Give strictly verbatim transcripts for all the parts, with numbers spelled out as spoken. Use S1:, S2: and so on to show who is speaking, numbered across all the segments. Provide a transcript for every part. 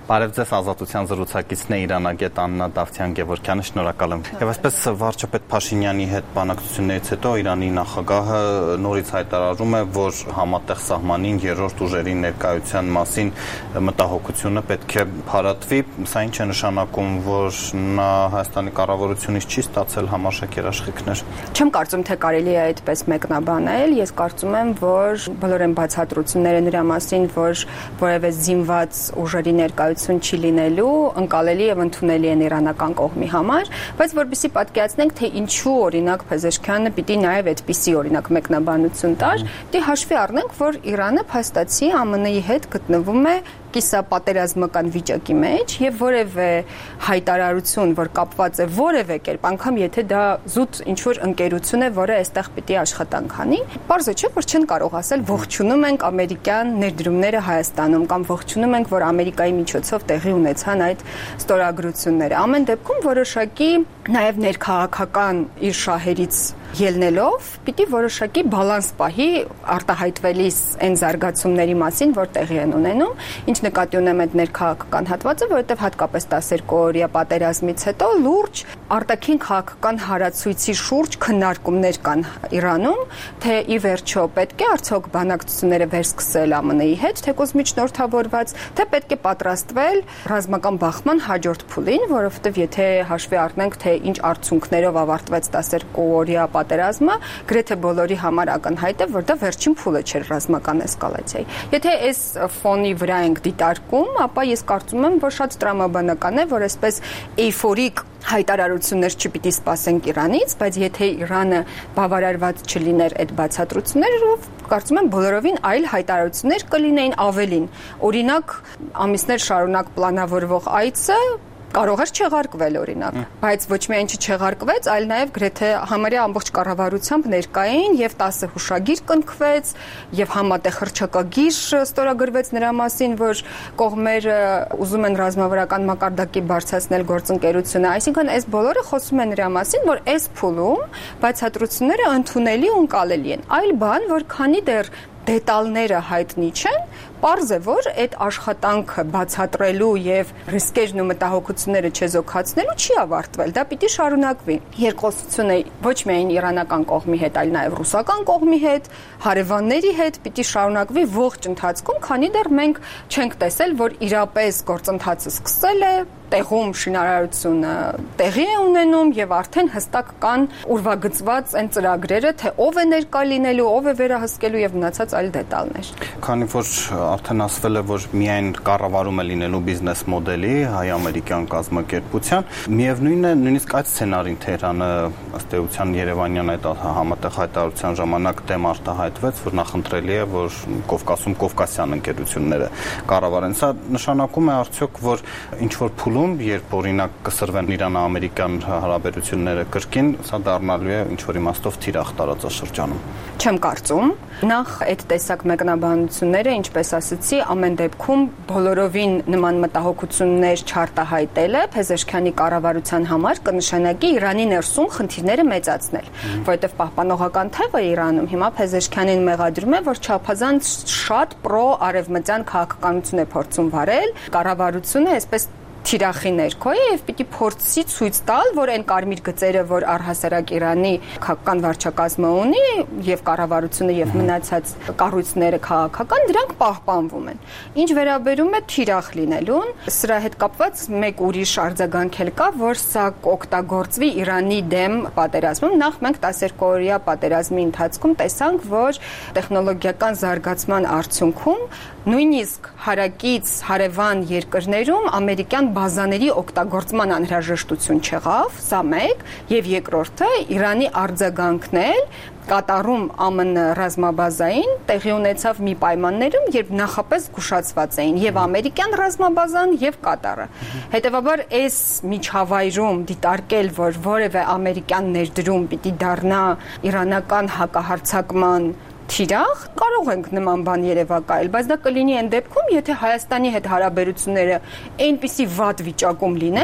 S1: Բարև ձեզ, Ազատության զրուցակիցն է Իրանագետ Աննա Դավթյան Գևորգյանը, շնորհակալ եմ։ Եվ այսպես վարչապետ Փաշինյանի հետ բանակցություններից հետո Իրանի նախագահը նորից հայտարարում է, որ համատեղ սահմանին երրորդ ուժերի ներկայության մասին մտահոգությունը պետք է փարատվի։ Սա ինչ է նշանակում, որ նա Հայաստանի կառավարությունից չի ստացել համարժեք երաշխիքներ։
S2: Չեմ կարծում, թե կարելի է այդպես մեկնաբանել։ Ես կարծում եմ, որ բոլոր այն բացատրությունները նրա մասին, որ որևէ զինված ուժերի ներկայություն չի լինելու, ընկալելի եւ ընդունելի են իրանական կողմի համար, բայց որովհետեւ պատկերացնենք, թե ինչու օրինակ Փեզեշքյանը պիտի նաեւ այդպիսի օրինակ մեկնաբանություն տար, դե հաշվի առնենք, որ Իրանը փաստացի ԱՄՆ -ի հետ գտնվում է կիսապատերազմական վիճակի մեջ եւ որևէ հայտարարություն, որ կապված է որևէ կերպ, անգամ եթե դա զուտ ինչ-որ ընկերություն է, որը այստեղ պիտի աշխատանք անի, պարզ է, չէ, որ չեն կարող ասել ողջունում ենք ամերիկյան ներդրումները Հայաստանում կամ ողջունում ենք, որ Ամերիկայի միջոցով տեղի ունեցան այդ ստորագրությունները։ Ամեն դեպքում որոշակի նաեւ ներքաղաքական իր շահերից ելնելով պիտի որոշակի բալանս պահի արտահայտվելիս այն զարգացումների մասին, որ տեղի են ունենում, ինչ նկատի ունեմ այդ ներքաղաքական հատվածը, որովհետև հատկապես տասներկու-օրյա պատերազմից հետո լուրջ արտաքին քաղաքական հարացույցի շուրջ քննարկումներ կան Իրանում, թե ի վերջո պետք է արդյոք բանակցությունները վերսկսել ԱՄՆ-ի հետ, թեկուզ միջնորդավորված, թե պետք է պատրաստվել ռազմական բախման հաջորդ փուլին, որովհետև եթե հաշվի առնենք, թե ինչ արդյունքներով ավարտվեց տասներկու-օրյա պատերազմը, գրեթե բոլորի համար ակնհայտ է, որ դա վերջին փուլը չէր ռազմական էսկալացիայի։ Եթե այս ֆոնի վրա ենք դիտարկում, ապա ես կարծում եմ, որ շատ տրամաբանական է, որ այսպես էյֆորիկ հայտարարություններ չպիտի սպասենք Իրանից, բայց եթե Իրանը բավարարված չլիներ այդ բացատրություններով, կարծում եմ բոլորովին այլ հայտարարություններ կլինեին ավելին։ Օրինակ, ամիսներ շարունակ պլանավորվող այցը կարող էր չեղարկվել օրինակ, բայց ոչ միայն չեղարկվեց, այլ նաև գրեթե համարյա ամբողջ կառավարությամբ ներկային եւ տասը հուշագիր կնքվեց եւ համատեղ հռչակագիր ստորագրվեց նրա մասին, որ կողմերը ուզում են ռազմավարական մակարդակի բարձրացնել գործընկերությունը, այսինքն այս բոլորը խոսում են նրա մասին, որ այս փուլում բացատրությունները ընդունելի ու ընկալելի են։ Այլ բան, որ քանի դեռ դետալները հայտնի չեն, պարզ է, որ այդ աշխատանքը բացատրելու եւ ռիսկերն ու մտահոգությունները չեզոքացնելու չի ավարտվել, դա պիտի շարունակվի։ Երկխոսությունը ոչ միայն իրանական կողմի հետ, այլ նաեւ ռուսական կողմի հետ, հարևանների հետ պիտի շարունակվի ողջ ընթացքում, քանի դեռ մենք չենք տեսել, որ իրապես գործընթացը սկսել է, տեղում շինարարությունը տեղի է ունենում եւ արդեն հստակ կան ուրվագծված այն ծրագրերը, թե ով է ներկա լինելու, ով է վերահսկելու եւ մնացած այլ դետալներ։
S1: Քանի որ արդեն ասվել է, որ միայն կառավարում է լինելու բիզնես մոդելի հայ-ամերիկյան կազմակերպության, միևնույն է, նույնիսկ այդ սցենարին Թեհրանը ըստ էության Երևանյան այդ համատեղ հայտարարության ժամանակ դեմ արտահայտվեց, որ նախընտրելի է, որ Կովկասում կովկասյան ընկերությունները կառավարեն։ Սա նշանակում է արդյոք, որ ինչ որ փուլ երբ օրինակ կսրվեն Իրան-ամերիկյան հարաբերությունները կրկին, սա դառնալու է ինչ-որ իմաստով թիրախ տարածաշրջանում։
S2: Չեմ կարծում։ Նախ այդ տեսակ մեկնաբանությունները, ինչպես ասացի, ամեն դեպքում բոլորովին նման մտահոգություններ չարտահայտելը Փեզեշքյանի կառավարության համար կնշանակի Իրանի ներսում խնդիրները մեծացնել, որովհետև պահպանողական թևը Իրանում հիմա Փեզեշքյանին մեղադրում է, որ չափազանց շատ պրո-արևմտյան քաղաքականություն է փորձում վարել, կառավարությունը այսպես թիրախի ներքո է եւ պիտի փորձի ցույց տալ, որ այն կարմիր գծերը, որ առհասարակ Իրանի քաղաքական վարչակազմը ունի եւ կառավարությունը եւ մնացած կառույցները քաղաքական, դրանք պահպանվում են։ Ինչ վերաբերում է թիրախ լինելուն, սրա հետ կապված մեկ ուրիշ արձագանք էլ կա, որ սա կօգտագործվի Իրանի դեմ պատերազմում։ Նախ մենք տասներկու-օրյա պատերազմի ընթացքում տեսանք, որ տեխնոլոգիական զարգացման արդյունքում նույնիսկ հարակից հարևան երկրներում ամերիկյան բազաների օգտագործման անհրաժեշտություն չեղավ, սա մեկ, եւ երկրորդը Իրանի արձագանքն էլ կատարում ԱՄՆ ռազմաբազային տեղի ունեցավ մի պայմաններում, երբ նախապես զգուշացված էին եւ ամերիկյան ռազմաբազան եւ Կատարը։ Հետեւաբար այս միջավայրում դիտարկել, որ որևէ ամերիկյան ներդրում պիտի դառնա իրանական հակահարձակման թիրախ, կարող ենք նման բան երևակայել, բայց դա կլինի այն դեպքում, եթե Հայաստանի հետ հարաբերությունները այնպիսի վատ վիճակում լինեն,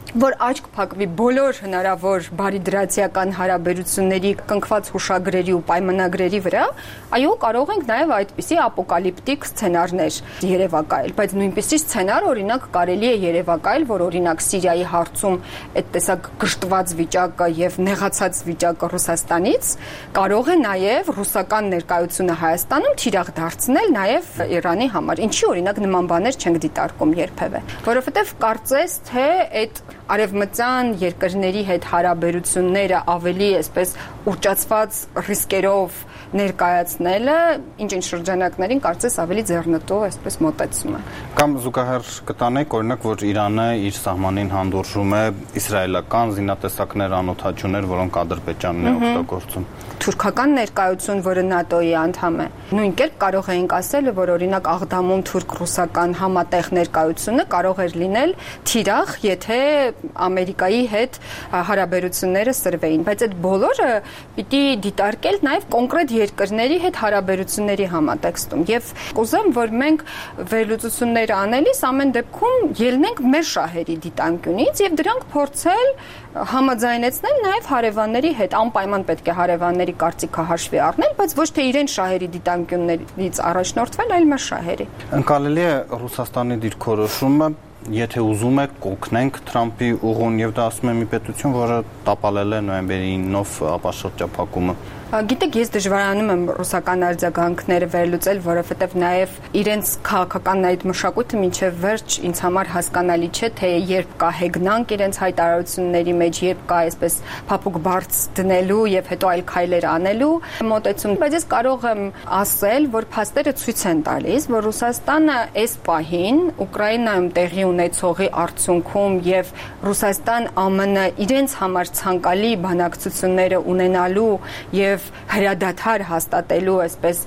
S2: որ աչք փակվի բոլոր հնարավոր բարիդրացիական հարաբերությունների կնքված հուշագրերի ու պայմանագրերի վրա, այո, կարող ենք նաև այդպիսի ապոկալիպտիկ սցենարներ երևակայել, բայց նույնպիսի սցենար օրինակ կարելի է երևակայել, որ օրինակ Սիրիայի հարցում այդ տեսակ գժտված վիճակը եւ նեղացած վիճակը Ռուսաստանից կարող է նաև ռուսական ներկայությունը Հայաստանում թիրախ դարձնել նաև Իրանի համար։ Ինչի օրինակ նման բաներ չենք դիտարկում երբևէ, որովհետեւ կարծես թե այդ արևմտյան երկրների հետ հարաբերությունները ավելի այսպես ուռճացված ռիսկերով ներկայացնելը ինչ-ինչ շրջանակներին կարծես ավելի ձեռնտու այսպես մոտեցում է։
S1: Կամ զուգահեռ կտանեք օրինակ, որ Իրանը իր սահմանին հանդուրժում է իսրայելական զինատեսակներ, անօդաչուներ, որոնք Ադրբեջանն է օգտագործում։
S2: Թուրքական ներկայություն, որը ՆԱՏՕ-ի անդամ է։ Նույն կերպ կարող էինք ասել, որ օրինակ Աղդամում թուրք-ռուսական համատեղ ներկայությունը կարող էր լինել թիրախ, եթե Ամերիկայի հետ հարաբերությունները սրվեին, բայց այդ բոլորը պիտի դիտարկել նաև կոնկրետ երկրների հետ հարաբերությունների համատեքստում եւ կուզեմ, որ մենք վերլուծություններ անելիս ամեն դեպքում ելնենք մեր շահերի դիտանկյունից եւ դրանք փորձել համաձայնեցնել նաև հարևանների հետ, անպայման պետք է հարևանների կարծիքը հաշվի առնել, բայց ոչ թե իրեն շահերի դիտանկյուններից առաջնորդվել, այլ մեր շահերի։
S1: Ընկալելի է Ռուսաստանի դիրքորոշումը, եթե ուզում եք կօգնենք Թրամփի ուղուն եւ դա ասում է մի պետություն, որը տապալել է նոյեմբերի ինով ապաշրջափակումը։
S2: Գիտեք, ես դժվարանում եմ ռուսական արձագանքները վերլուծել, որովհետև նաև իրենց քաղաքական այդ մշակույթը մինչև վերջ ինձ համար հասկանալի չէ, թե երբ կա հեգնանք իրենց հայտարարությունների մեջ, երբ կա այսպես փափուկ բարձ դնելու եւ հետո այլ քայլեր անելու մոտեցում, բայց ես կարող եմ ասել, որ փաստերը ցույց են տալիս, որ Ռուսաստանը այս պահին Ուկրաինայում տեղի ունեցողի արդյունքում եւ Ռուսաստան ԱՄՆ իրենց համար ցանկալի բանակցությունները ունենալու եւ հրադադար հաստատելու այսպես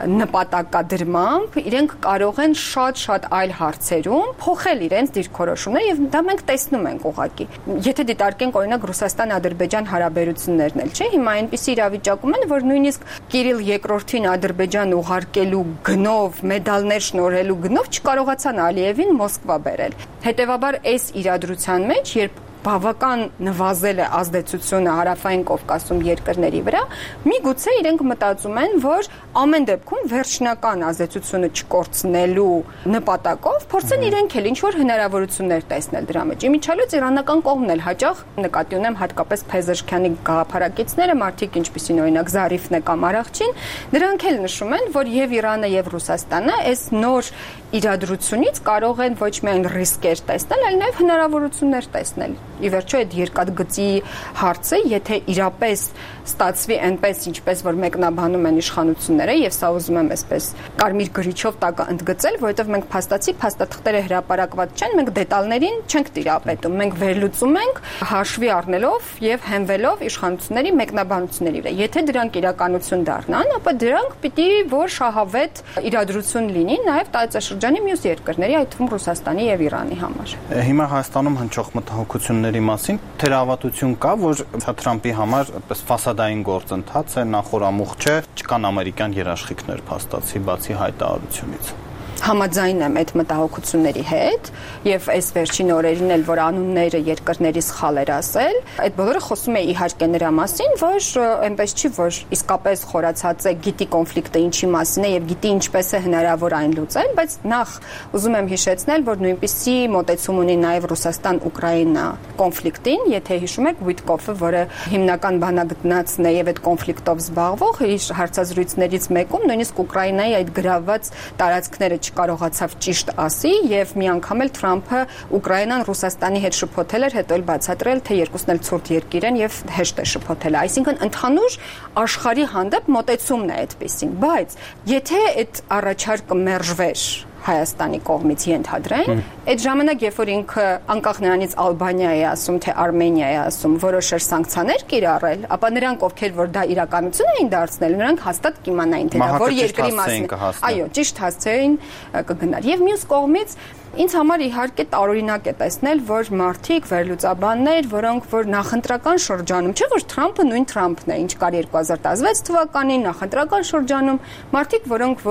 S2: նպատակադրմամբ իրենք կարող են շատ-շատ այլ հարցերում փոխել իրենց դիրքորոշումները եւ դա մենք տեսնում ենք ուղղակի։ Եթե դիտարկենք օրինակ Ռուսաստան-Ադրբեջան հարաբերություններն էլ, չէ՞, հիմա այնպիսի իրավիճակում են, որ նույնիսկ Կիրիլ երկրորդին Ադրբեջան ուղարկելու գնով, մեդալներ շնորհելու գնով չկարողացան Ալիևին Մոսկվա բերել։ Հետևաբար այս իրադրության մեջ, երբ բավական նվազել է ազդեցությունը Հարավային Կովկասում երկրների վրա, միգուցե իրենք մտածում են, որ ամեն դեպքում վերջնական ազդեցությունը չկորցնելու նպատակով փորձեն իրենք էլ ինչ-որ հնարավորություններ տեսնել դրա մեջ։ Իմիջիալոց իրանական կողմն էլ հաճախ նկատի ունեմ հատկապես Փեզեշքյանի գաղափարակիցները, մարդիկ ինչպիսին օրինակ Զարիֆն է կամ Արաղչին, նրանք էլ նշում են, որ եւ Իրանը եւ Ռուսաստանը այս նոր իրադրությունից կարող են ոչ միայն ռիսկեր տեսնել, այլ նաեւ հնարավորություններ տեսնել։ Ի վերջո այդ երկաթգծի հարցը, եթե իրապես ստացվի այնպես, ինչպես որ մեկնաբանում են իշխանությունները, եւ սա ուզում եմ այսպես կարմիր գրիչով տակը ընդգծել, որովհետեւ մենք փաստացի փաստաթղթերը հրապարակված չեն, մենք դետալներին չենք տիրապետում, մենք վերլուծում ենք հաշվի առնելով եւ հենվելով իշխանությունների մեկնաբանությունների վրա։ Եթե դրանք իրականություն դառնան, ապա դրանք պիտի որ շահավետ իրադրություն լինի նաեւ տարածաշրջանի մյուս երկրների, այդ թվում Ռուսաստանի եւ Իրանի համար։
S1: Հիմա Հայաստանում հնչող մտահոգությունների մասին թերահավատություն կա, որ Թրամփի համար այդպես ֆասադային գործընթաց է, նախորամուխ չէ, չկան ամերիկյան երաշխիքներ փաստացի, բացի հայտարարությունից։
S2: Համաձայն եմ այդ մտահոգությունների հետ եւ այս վերջին օրերին էլ որ անունները երկրների սխալ էր ասել, այդ բոլորը խոսում է իհարկե նրա մասին, որ այնպես չի, որ իսկապես խորացած է, գիտի կոնֆլիկտը ինչի մասին է եւ գիտի ինչպես է հնարավոր այն լուծել, բայց նախ ուզում եմ հիշեցնել, որ նույնպիսի մոտեցում ունի նաեւ Ռուսաստան-Ուկրաինա կոնֆլիկտին, եթե հիշում եք Վիտկոֆը, որը հիմնական բանագտնացն է եւ այդ կոնֆլիկտով զբաղվող, իր հարցազրույցներից մեկում նույնիսկ Ուկրաինայի այդ գրաված տարածքները կարողացավ ճիշտ ասի եւ մի անգամ էլ Թրամփը Ուկրաինան Ռուսաստանի հետ շփոթել էր, հետո էլ բացատրել, թե երկուսն էլ ցուրտ երկիր են եւ հեշտ է շփոթել։ Այսինքն ընդհանուր աշխարհի հանդեպ մոտեցումն է այդպեսին, բայց եթե այդ առաջարկը մերժվեր Հայաստանի կողմից ենթադրեն, այդ ժամանակ երբ որ ինքը անկախ նրանից Ալբանիա է ասում, թե Արմենիա է ասում, որոշեր սանկցիաներ կիրառել, ապա նրանք ովքեր որ դա իրականություն էին դարձնել, նրանք հաստատ կիմանային, թե դա որ երկրի մասին է։ Այո, ճիշտ հասցեին կգնար։ Եվ մյուս կողմից ինձ համար իհարկե տարօրինակ է տեսնել, որ մարդիկ, վերլուծաբաններ, որոնք որ նախընտրական շրջանում, չէ՞ որ Թրամփը նույն Թրամփն է, ինչ կար երկու հազար տասնվեց թվականին նախընտրական շրջանում, մարդիկ, որոնք որ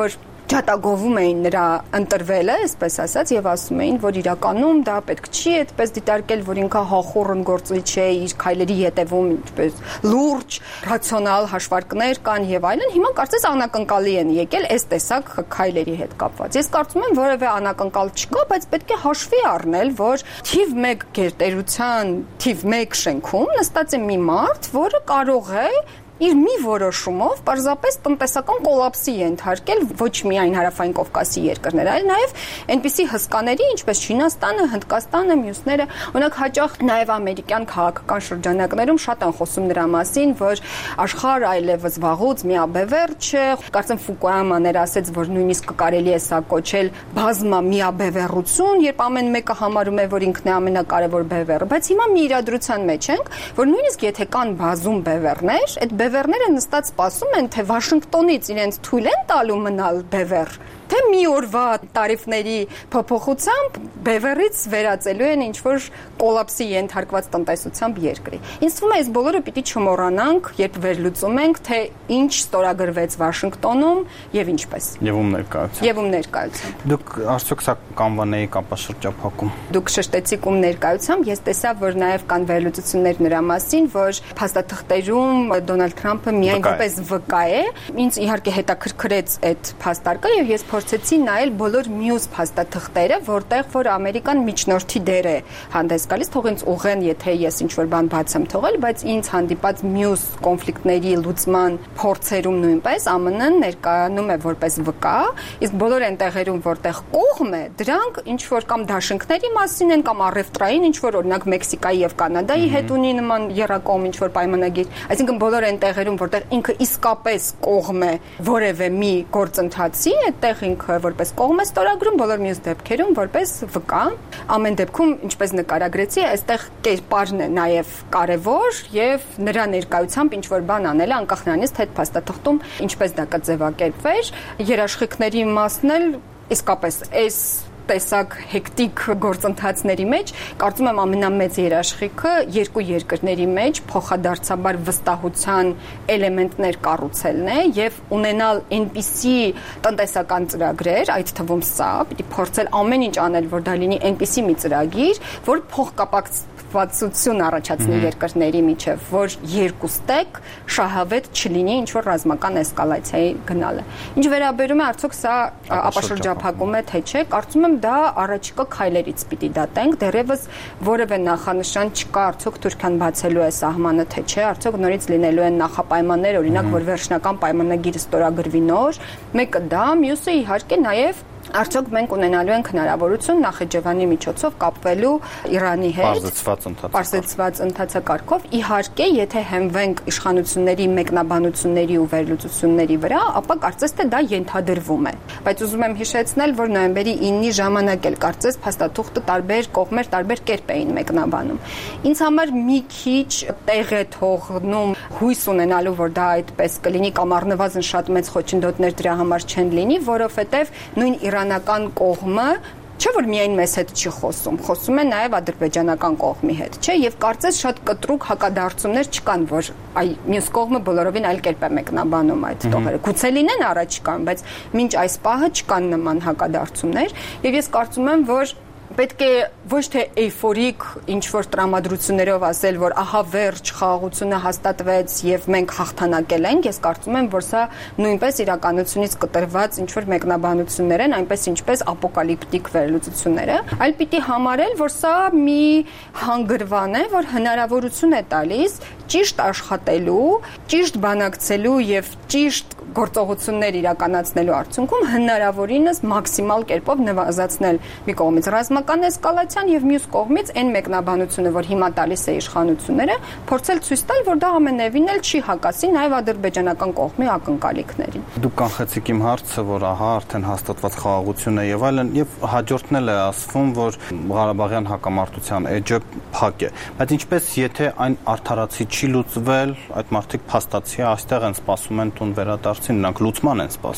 S2: ջատագովում էին նրա ընտրվելը, այսպես ասած, եւ ասում էին, որ իրականում դա պետք չի այդպես դիտարկել, որ ինքը հախուռն գործիչ է, իր քայլերի ետևում ինչպես լուրջ, ռացիոնալ հաշվարկներ կան եւ այլն։ Հիմա կարծես անակնկալի են եկել այս տեսակ քայլերի հետ կապված։ Ես կարծում եմ, որևէ անակնկալ չկա, բայց պետք է հաշվի առնել, որ թիվ մեկ գերտերության թիվ մեկ շենքում նստած է մի մարդ, որը կարող է իր մի որոշումով պարզապես տնտեսական կոլապսի ենթարկել ոչ միայն Հարավային Կովկասի երկրները, այլ նաև այնպիսի հսկաների, ինչպես Չինաստանը, Հնդկաստանը, մյուսները, օրինակ հաճախ նաև ամերիկյան քաղաքական շրջանակներում շատ են խոսում նրա մասին, որ աշխարհը այլևս վաղուց միաբևեռ չէ, կարծեմ Ֆուկույաման էր ասեց, որ նույնիսկ կարելի է սա կոչել բազմա միաբևեռություն, երբ ամեն մեկը համարում է, որ ինքն է ամենակարևոր բևեռը, բայց հիմա մի իրադրության մեջ ենք, որ նույնիսկ եթե կան բազում բևեռներ, այդ բևեռները նստած սպասում են, թե Վաշինգտոնից իրենց թույլ են տալու մնալ բևեռ, թե մի օրվա տարիֆների փոփոխությամբ բևեռից վերածելու են ինչ-որ կոլապսի ենթարկված տնտեսությամբ երկրի։ Ինձ թվում է, այս բոլորը պիտի չմոռանանք, երբ վերլուծում ենք, թե ինչ ստորագրվեց Վաշինգտոնում եւ ինչպես։
S1: Եվ ում ներկայությամբ։
S2: Եվ ում ներկայությամբ։
S1: Դուք արդյոք սա կանվանեի կապաշրջափակում։
S2: Դուք շեշտեցիք ում ներկայությամբ, ես տեսա, որ նաև կան վերլուծություններ նրա մասին, որ փաստաթղթերում Դոնալդ Թրամփը միայն որպես վկա է։ Ինձ իհարկե հետաքրքրեց այդ փաստարկը եւ ես փորձեցի նայել բոլոր մյուս փաստաթղթերը, որտեղ որ Ամերիկան միջնորդի դեր է հանդես գալիս, թող ինձ ուղեն, եթե ես ինչ-որ բան բաց եմ թողել, բայց ինձ հանդիպած մյուս կոնֆլիկտների լուծման փորձերում նույնպես ԱՄՆ-ն ներկայանում է որպես վկա, իսկ բոլոր այն տեղերում, որտեղ կողմ է, դրանք ինչ-որ կամ դաշինքների մասին են, կամ առևտրային ինչ-որ, օրինակ Մեքսիկայի եւ Կանադայի հետ ունի նման երակողմ ինչ-որ պայմանագիր, այսինքն բոլոր այն տեղերում, որտեղ ինքը իսկապես կողմ է որևէ մի գործընթացի, այդտեղ ինքը որպես կողմ է ստորագրում, բոլոր մյուս դեպքերում որպես վկա։ Ամեն դեպքում, ինչպես նկարագրեցի, այստեղ կերպարն է նաև կարևոր եւ նրա ներկայությամբ ինչ որ բան անելը, անկախ նրանից, թե այդ փաստաթղթում ինչպես դա կձևակերպվեր, երաշխիքների մասն էլ իսկապես այս տեսակ հեկտիկ գործընթացների մեջ կարծում եմ ամենամեծ երաշխիքը երկու երկրների մեջ փոխադարձաբար վստահության էլեմենտներ կառուցելն է եւ ունենալ այնպիսի տնտեսական ծրագրեր, այդ թվում սա, պիտի փորձել ամեն ինչ անել, որ դա լինի այնպիսի մի ծրագիր, որ փոխկապակցություն առաջացնի երկրների միջև, որ երկուստեք շահավետ չլինի ինչ որ ռազմական էսկալացիայի գնալը։ Ինչ վերաբերում է արդյոք սա ապաշրջափակում է թե չէ, կարծում եմ դա առաջիկա քայլերից պիտի դատենք, դեռևս որևէ նախանշան չկա, արդյոք Թուրքիան բացելու է սահմանը թե չէ, արդյոք նորից լինելու են նախապայմաններ, օրինակ որ վերջնական պայմանագիրը ստորագրվի նոր, մեկը դա, մյուսը իհարկե նաև արդյոք մենք ունենալու ենք հնարավորություն Նախիջևանի միջոցով կապվելու Իրանի հետ պարզեցված ընթացակարգով, իհարկե, եթե հենվենք իշխանությունների մեկնաբանությունների ու վերլուծությունների վրա, ապա կարծես թե դա ենթադրվում է։ Բայց ուզում եմ հիշեցնել, որ նոյեմբերի ինը ժամանակ էլ կարծես փաստաթուղթը տարբեր կողմեր տարբեր կերպ էին մեկնաբանում։ Ինձ համար մի քիչ տեղ է թողնում հույս ունենալու, որ դա այդպես կլինի կամ առնվազն շատ մեծ խոչընդոտներ դրա համար չեն լինի, որովհետև նույն իրանական կողմը չէ որ միայն մեզ հետ չի խոսում, խոսում է նաև ադրբեջանական կողմի հետ, չէ, եւ կարծես շատ կտրուկ հակադարձումներ չկան, որ այ մյուս կողմը բոլորովին այլ կերպ է մեկնաբանում այդ տողերը։ Գուցե լինեն առաջիկան, բայց մինչ այս պահը չկան նման հակադարձումներ, եւ ես կարծում եմ, որ պետք է ոչ թե էյֆորիկ ինչ-որ տրամադրություններով ասել, որ ահա վերջ խաղաղությունը հաստատվեց եւ մենք հաղթանակել ենք, ես կարծում եմ, որ սա նույնպես իրականությունից կտրված ինչ-որ մեկնաբանություններ են, այնպես ինչպես ապոկալիպտիկ վերլուծությունները, այլ պիտի համարել, որ սա մի հանգրվան է, որ հնարավորություն է տալիս ճիշտ աշխատելու, ճիշտ բանակցելու եւ ճիշտ գործողություններ իրականացնելու արդյունքում հնարավորինս մաքսիմալ կերպով նվազեցնել մի կողմից ռազմական էսկալացիան եւ մյուս կողմից այն մեկնաբանությունը, որ հիմա տալիս է իշխանությունները, փորձել ցույց տալ, որ դա ամենևին էլ չի հակասի նաեւ ադրբեջանական կողմի ակնկալիքներին։
S1: Դուք կանխեցիք իմ հարցը, որ ահա արդեն հաստատված խաղաղություն է եւ այլն, եւ հաջորդն էլ է ասվում, որ Ղարաբաղյան հակամարտության էջը փակ է։ Բայց ինչպես եթե այն արդարացի չի լուծվել, այդ մարդիկ փաստացի այստեղ են սպասում են տուն վերադարձին, նրանք լուծման են սպասում։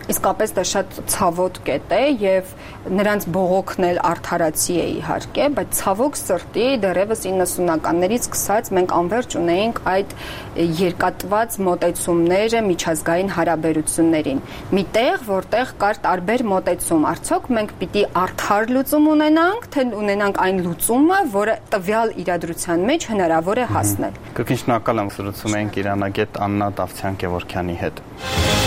S2: Իսկապես դա շատ ցավոտ կետ է եւ նրանց բողոքն էլ արդարացի է իհարկե, բայց ցավոք սրտի դեռևս իննսունականներից սկսած մենք անverջ ունեինք այդ երկատված մոտեցումները միջազգային հարաբերություններին։ Միտեղ, որտեղ կար տարբեր մոտեցում, արդյոք մենք պիտի արդար լուծում ունենանք, թե ունենանք այն լուծումը, որը տվյալ իրադրության մեջ հնարավոր է հասնել։
S1: Կրկին շնորհակալ եմ, զրուցում էինք իրանագետ Աննա Դավթյան-Գևորգյանի հետ։